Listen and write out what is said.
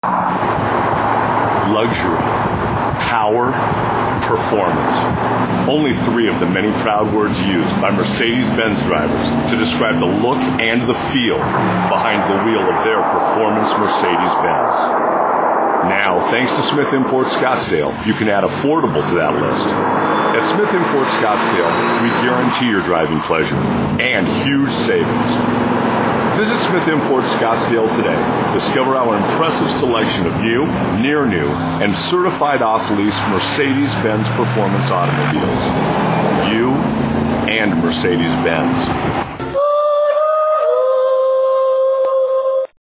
Luxury, power, performance. Only three of the many proud words used by Mercedes-Benz drivers to describe the look and the feel behind the wheel of their performance Mercedes-Benz. Now, thanks to Smith Import Scottsdale, you can add affordable to that list. At Smith Import Scottsdale, we guarantee your driving pleasure and huge savings. Visit Smith Import Scottsdale today. Discover our impressive selection of new, near new, and certified off-lease Mercedes-Benz performance automobiles. You and Mercedes-Benz.